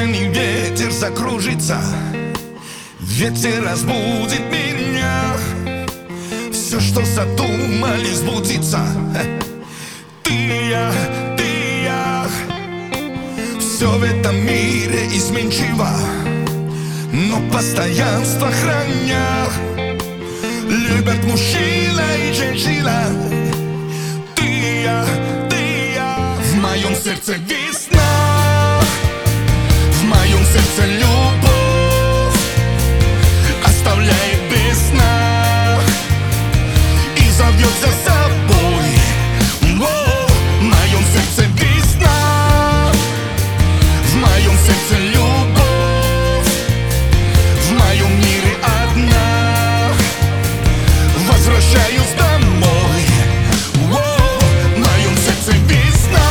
весенний ветер закружится, ветер разбудит меня. Все, что задумали, сбудется. Ты и я, ты и я. Все в этом мире изменчиво, но постоянство храня. Любят мужчина и женщина. Ты и я, ты и я. В моем сердце весна, в моем сердце любовь оставляет без сна и зовет за собой. В моем сердце весна, в моем сердце любовь, в моем мире одна. Возвращаюсь домой. В моем сердце весна.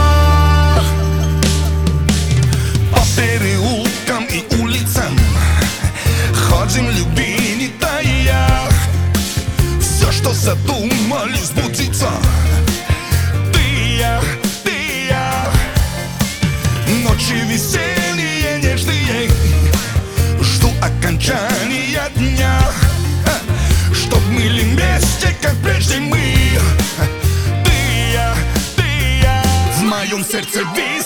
По переулкам и улицам ходим, люби, не тая. Все, что задумали, сбудется. Ты и я, ты и я. Ночи весенние, нежные, жду окончания дня, чтоб были вместе, как прежде мы. Ты и я, ты и я. В моем сердце весна.